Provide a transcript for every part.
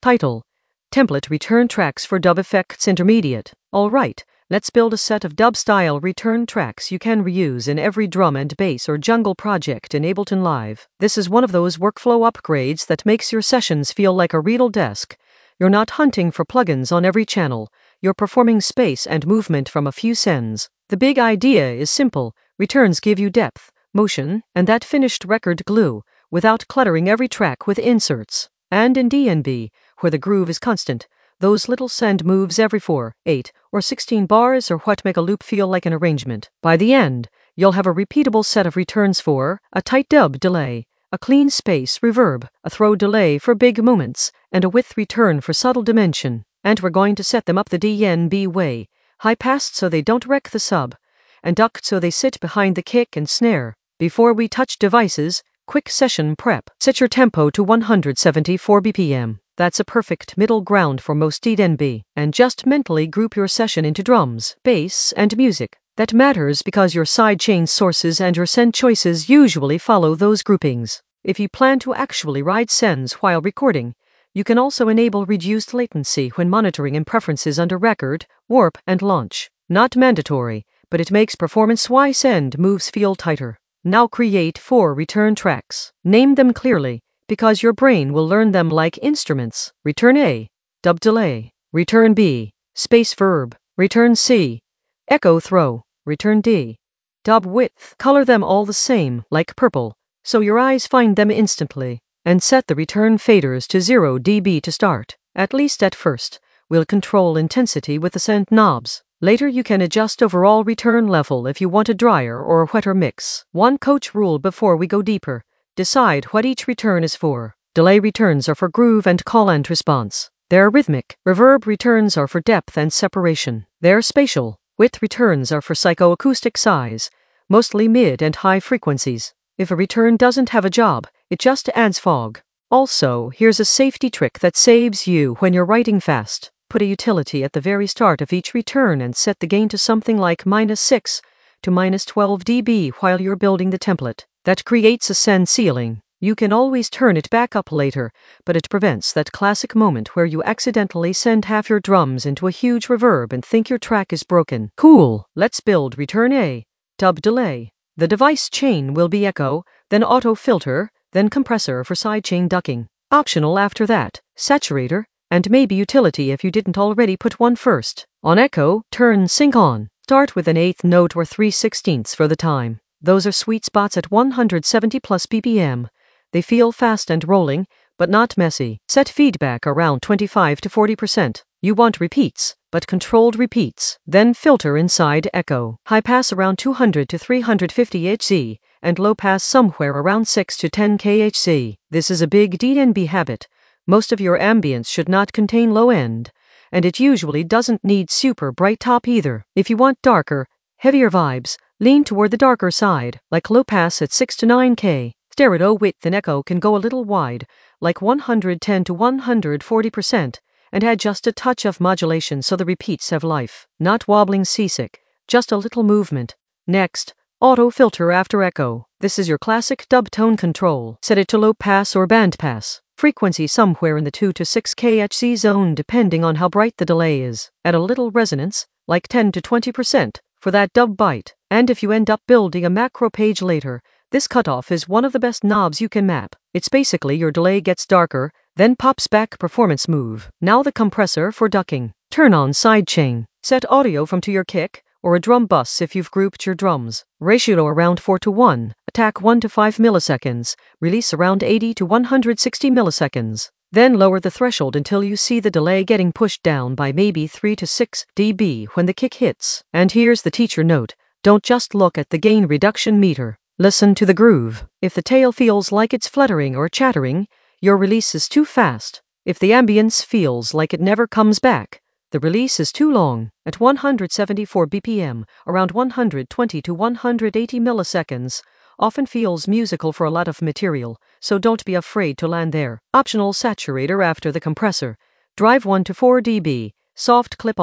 Title: Template Return Tracks for Dub Effects Intermediate. Alright, let's build a set of dub-style return tracks you can reuse in every drum and bass or jungle project in Ableton Live. This is one of those workflow upgrades that makes your sessions feel like a real desk. You're not hunting for plugins on every channel, you're performing space and movement from a few sends. The big idea is simple: returns give you depth, motion, and that finished record glue, without cluttering every track with inserts. And in DnB, where the groove is constant, those little send moves every 4, 8, or 16 bars are what make a loop feel like an arrangement. By the end, you'll have a repeatable set of returns for a tight dub delay, a clean space reverb, a throw delay for big moments, and a width return for subtle dimension. And we're going to set them up the DnB way: high-passed so they don't wreck the sub, and ducked so they sit behind the kick and snare. Before we touch devices, quick session prep. Set your tempo to 174 BPM. That's a perfect middle ground for most DnB. And just mentally group your session into drums, bass, and music. That matters because your sidechain sources and your send choices usually follow those groupings. If you plan to actually write sends while recording, you can also enable reduced latency when monitoring in preferences under record, warp, and launch. Not mandatory, but it makes performance-wise send moves feel tighter. Now create 4 return tracks. Name them clearly, because your brain will learn them like instruments. Return A, dub delay. Return B, space verb. Return C, echo throw. Return D, dub width. Color them all the same, like purple, so your eyes find them instantly. And set the return faders to 0 dB to start. At least at first, we'll control intensity with the send knobs. Later you can adjust overall return level if you want a drier or a wetter mix. One coach rule before we go deeper: decide what each return is for. Delay returns are for groove and call and response. They're rhythmic. Reverb returns are for depth and separation. They're spatial. Width returns are for psychoacoustic size, mostly mid and high frequencies. If a return doesn't have a job, it just adds fog. Also, here's a safety trick that saves you when you're writing fast. Put a utility at the very start of each return and set the gain to something like -6 to -12 dB while you're building the template. That creates a send ceiling. You can always turn it back up later, but it prevents that classic moment where you accidentally send half your drums into a huge reverb and think your track is broken. Cool. Let's build return A, dub delay. The device chain will be echo, then auto filter, then compressor for sidechain ducking. Optional after that, saturator, and maybe utility if you didn't already put one first. On echo, turn sync on. Start with an 1/8 note or 3/16 for the time. Those are sweet spots at 170 plus BPM. They feel fast and rolling, but not messy. Set feedback around 25 to 40%. You want repeats, but controlled repeats. Then filter inside echo. High pass around 200 to 350 Hz, and low pass somewhere around 6 to 10 kHz. This is a big DnB habit. Most of your ambience should not contain low end, and it usually doesn't need super bright top either. If you want darker, heavier vibes, lean toward the darker side, like low pass at 6 to 9 K. Stereo width in echo can go a little wide, like 110 to 140%, and add just a touch of modulation so the repeats have life. Not wobbling seasick, just a little movement. Next, auto filter after echo. This is your classic dub tone control. Set it to low pass or band pass. Frequency somewhere in the 2 to 6 kHz zone depending on how bright the delay is. Add a little resonance, like 10 to 20%, for that dub bite. And if you end up building a macro page later, this cutoff is one of the best knobs you can map. It's basically your delay gets darker, then pops back performance move. Now the compressor for ducking. Turn on sidechain. Set audio from to your kick, or a drum bus if you've grouped your drums. Ratio around 4 to 1. Attack 1 to 5 milliseconds. Release around 80 to 160 milliseconds. Then lower the threshold until you see the delay getting pushed down by maybe 3 to 6 dB when the kick hits. And here's the teacher note: don't just look at the gain reduction meter. Listen to the groove. If the tail feels like it's fluttering or chattering, your release is too fast. If the ambience feels like it never comes back, the release is too long. At 174 BPM, around 120 to 180 milliseconds, often feels musical for a lot of material, so don't be afraid to land there. Optional saturator after the compressor. Drive 1 to 4 dB, soft clip on.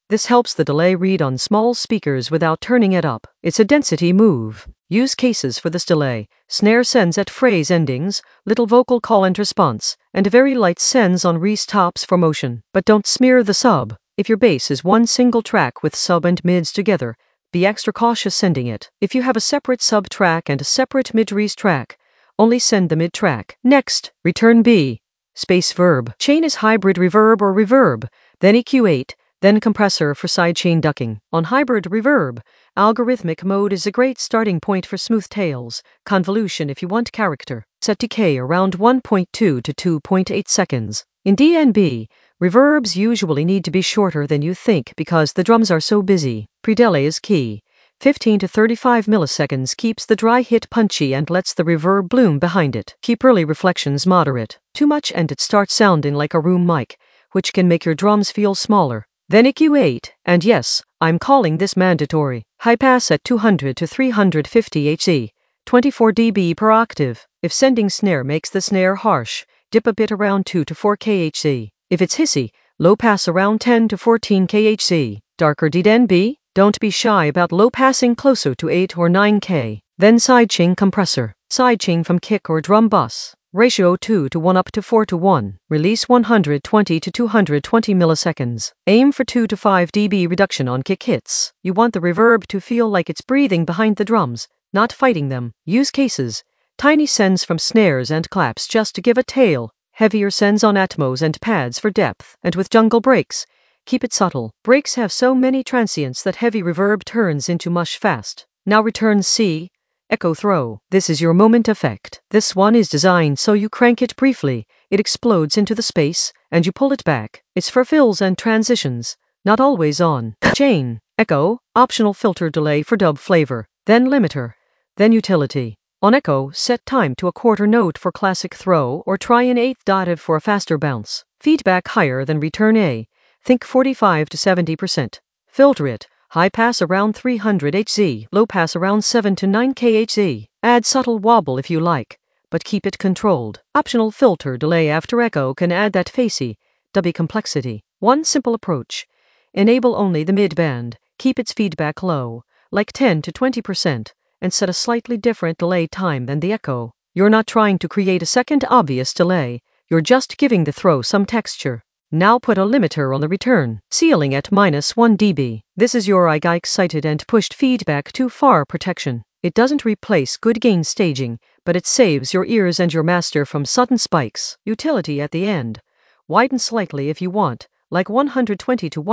This helps the delay read on small speakers without turning it up. It's a density move. Use cases for this delay. Snare sends at phrase endings, little vocal call and response, and very light sends on re-stops for motion. But don't smear the sub. If your bass is one single track with sub and mids together, be extra cautious sending it. If you have a separate sub track and a separate mid-res track, only send the mid track. Next, return B. Space verb. Chain is hybrid reverb or reverb, then EQ8, then compressor for sidechain ducking. On hybrid reverb, algorithmic mode is a great starting point for smooth tails. Convolution if you want character. Set decay around 1.2 to 2.8 seconds. In DNB, reverbs usually need to be shorter than you think because the drums are so busy. Pre-delay is key. 15 to 35 milliseconds keeps the dry hit punchy and lets the reverb bloom behind it. Keep early reflections moderate. Too much and it starts sounding like a room mic, which can make your drums feel smaller. Then EQ8, and yes, I'm calling this mandatory. High pass at 200 to 350 Hz, 24 dB per octave. If sending snare makes the snare harsh, dip a bit around 2 to 4 kHz. If it's hissy, low pass around 10 to 14 kHz. Darker DNB? Don't be shy about low passing closer to 8 or 9K. Then sidechain compressor. Sidechain from kick or drum bus. Ratio 2 to 1 up to 4 to 1. Release 120 to 220 milliseconds. Aim for 2 to 5 dB reduction on kick hits. You want the reverb to feel like it's breathing behind the drums, not fighting them. Use cases. Tiny sends from snares and claps just to give a tail. Heavier sends on atmos and pads for depth. And with jungle breaks, keep it subtle. Breaks have so many transients that heavy reverb turns into mush fast. Now return C. Echo throw. This is your moment effect. This one is designed so you crank it briefly, it explodes into the space, and you pull it back. It's for fills and transitions, not always on. Chain. Echo. Optional filter delay for dub flavor. Then limiter. Then utility. On echo, set time to a quarter note for classic throw or try an eighth dotted for a faster bounce. Feedback higher than return A. Think 45 to 70%. Filter it. High pass around 300 Hz, low pass around 7 to 9 kHz. Add subtle wobble if you like, but keep it controlled. Optional filter delay after echo can add that facey, dubby complexity. One simple approach. Enable only the mid-band, keep its feedback low, like 10 to 20%, and set a slightly different delay time than the echo. You're not trying to create a second obvious delay, you're just giving the throw some texture. Now put a limiter on the return, ceiling at -1 dB. This is your I got excited and pushed feedback too far protection. It doesn't replace good gain staging, but it saves your ears and your master from sudden spikes. Utility at the end. Widen slightly if you want, like 120 to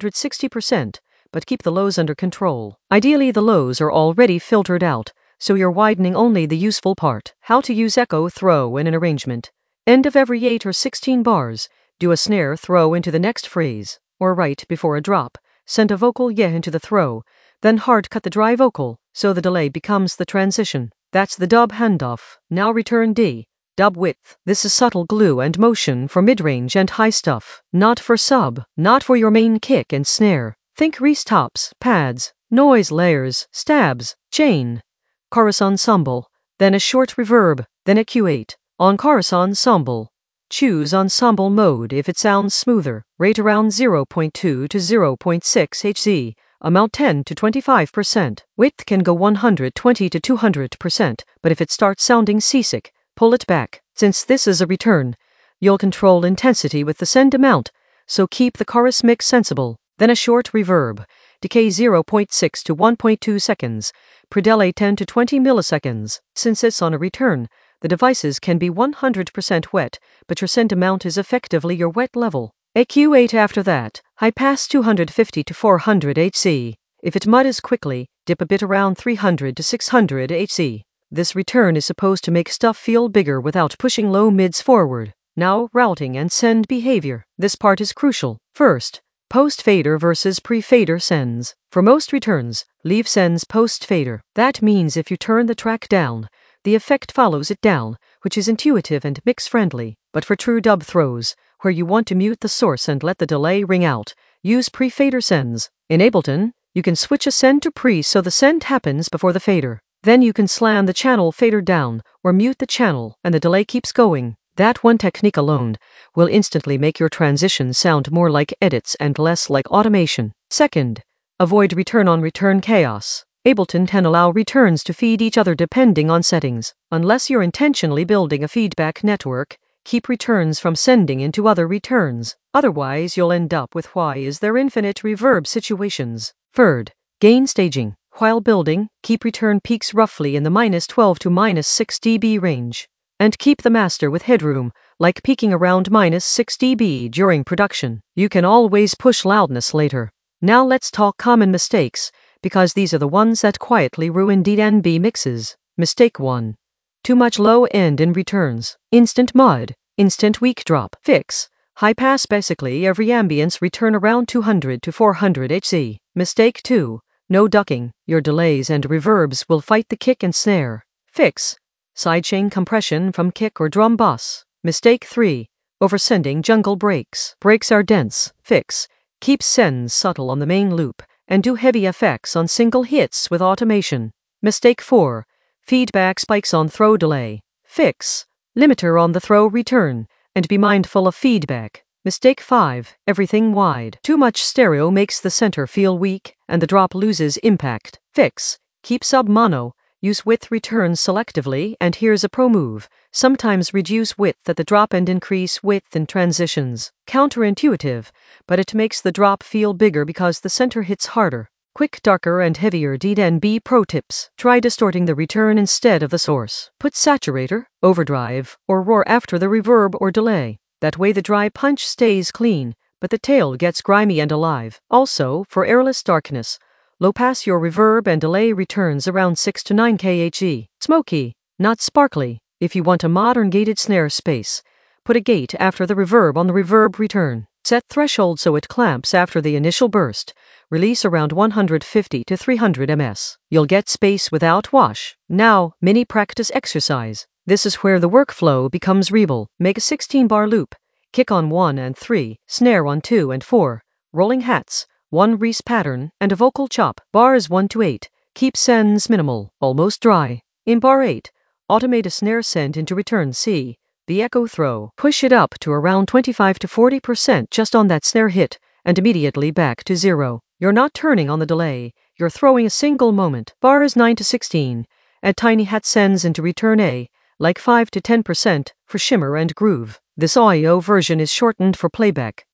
160%, but keep the lows under control. Ideally the lows are already filtered out, so you're widening only the useful part. How to use echo throw in an arrangement. End of every 8 or 16 bars. Do a snare throw into the next phrase, or right before a drop, send a vocal yeah into the throw, then hard cut the dry vocal, so the delay becomes the transition. That's the dub handoff. Now return D. Dub width. This is subtle glue and motion for mid-range and high stuff, not for sub, not for your main kick and snare. Think restops, pads, noise layers, stabs, chain. Chorus ensemble, then a short reverb, then EQ8. On chorus ensemble, choose ensemble mode if it sounds smoother. Rate around 0.2 to 0.6 Hz. Amount 10 to 25%. Width can go 120 to 200%, but if it starts sounding seasick, pull it back. Since this is a return, you'll control intensity with the send amount, so keep the chorus mix sensible. Then a short reverb. Decay 0.6 to 1.2 seconds. Pre-delay 10 to 20 milliseconds. Since it's on a return, the devices can be 100% wet, but your send amount is effectively your wet level. EQ8 after that, high pass 250 to 400 Hz. If it mudders quickly, dip a bit around 300 to 600 Hz. This return is supposed to make stuff feel bigger without pushing low mids forward. Now, routing and send behavior. This part is crucial. First, post-fader versus pre-fader sends. For most returns, leave sends post-fader. That means if you turn the track down, the effect follows it down, which is intuitive and mix-friendly. But for true dub throws, where you want to mute the source and let the delay ring out, use pre-fader sends. In Ableton, you can switch a send to pre so the send happens before the fader. Then you can slam the channel fader down, or mute the channel, and the delay keeps going. That one technique alone will instantly make your transitions sound more like edits and less like automation. Second, avoid return-on-return chaos. Ableton can allow returns to feed each other depending on settings. Unless you're intentionally building a feedback network, keep returns from sending into other returns. Otherwise, you'll end up with why is there infinite reverb situations. Third, gain staging. While building, keep return peaks roughly in the -12 to -6 dB range. And keep the master with headroom, like peaking around -6 dB during production. You can always push loudness later. Now let's talk common mistakes, because these are the ones that quietly ruin D&B mixes. Mistake 1. Too much low end in returns. Instant mud. Instant weak drop. Fix. High pass basically every ambience return around 200 to 400 Hz. Mistake 2. No ducking. Your delays and reverbs will fight the kick and snare. Fix. Sidechain compression from kick or drum bus. Mistake 3. Oversending jungle breaks. Breaks are dense. Fix. Keep sends subtle on the main loop, and do heavy effects on single hits with automation. Mistake 4. Feedback spikes on throw delay. Fix. Limiter on the throw return, and be mindful of feedback. Mistake 5. Everything wide. Too much stereo makes the center feel weak, and the drop loses impact. Fix. Keep sub-mono. Use width returns selectively, and here's a pro move. Sometimes reduce width at the drop and increase width in transitions. Counterintuitive, but it makes the drop feel bigger because the center hits harder. Quick, darker, and heavier D&B pro tips. Try distorting the return instead of the source. Put saturator, overdrive, or roar after the reverb or delay. That way the dry punch stays clean, but the tail gets grimy and alive. Also, for airless darkness, low pass your reverb and delay returns around 6 to 9 kHz. Smoky, not sparkly. If you want a modern gated snare space, put a gate after the reverb on the reverb return. Set threshold so it clamps after the initial burst. Release around 150 to 300 ms. You'll get space without wash. Now, mini practice exercise. This is where the workflow becomes real. Make a 16-bar loop. Kick on 1 and 3, snare on 2 and 4. Rolling hats. 1 Reese pattern, and a vocal chop. Bars 1 to 8. Keep sends minimal, almost dry. In bar 8, automate a snare send into return C, the echo throw. Push it up to around 25 to 40% just on that snare hit, and immediately back to 0. You're not turning on the delay, you're throwing a single moment. Bars 9 to 16. Add tiny hat sends into return A, like 5 to 10% for shimmer and groove. This audio version is shortened for playback.